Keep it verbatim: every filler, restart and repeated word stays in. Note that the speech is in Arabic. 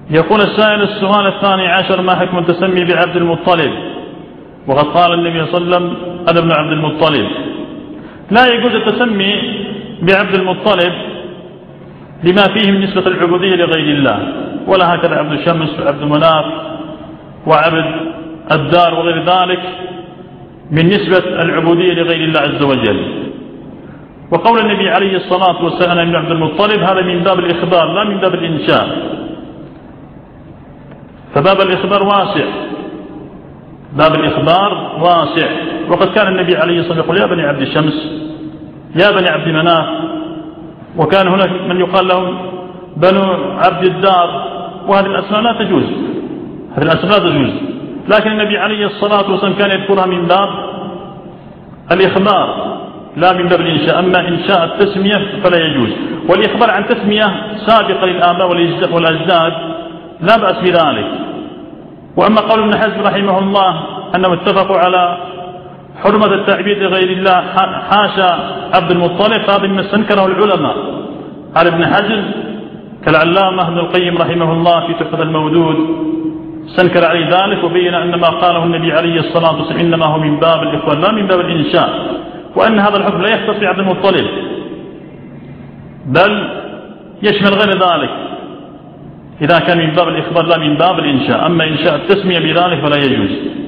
يقول السائل السؤال الثاني عشر: ما حكم التسمي بعبد المطلب وقد قال النبي صلى الله عليه وسلم أنا ابن عبد المطلب؟ لا يجوز التسمي بعبد المطلب لما فيه من نسبة العبودية لغير الله، ولا هكذا عبد الشمس وعبد مناف وعبد الدار وغير ذلك من نسبة العبودية لغير الله عز وجل. وقول النبي عليه الصلاة والسلام أنا ابن عبد المطلب هذا من باب الإخبار لا من باب الإنشاء، فباب الإخبار واسع، باب الإخبار واسع. وقد كان النبي عليه الصلاة والسلام يقول يا بني عبد الشمس يا بني عبد مناف، وكان هناك من يقال لهم بنو عبد الدار، وهذه الأسماء لا تجوز، هذه الأسماء لا تجوز، لكن النبي عليه الصلاة والسلام كان يذكرها من باب الإخبار لا من باب الإنشاء. أما إنشاء التسمية فلا يجوز، والإخبار عن تسمية سابقة للآباء والأجداد لا بأس بذلك. وأما قول ابن حزم رحمه الله أنهم اتفقوا على حرمة التعبيد لغير الله حاشا عبد المطلب، فهذا مما استنكره العلماء على ابن حزم كالعلامة ابن القيم رحمه الله في تحفة المودود استنكر عليه ذلك، وبين أن ما قاله النبي عليه الصلاة والسلام إنما هو من باب الإخبار لا من باب الإنشاء، وأن هذا الحكم لا يختص بعبد المطلب بل يشمل غير ذلك إذا كان من باب الإخبار لا من باب الإنشاء. أما إنشاء التسمية بذلك فلا يجوز.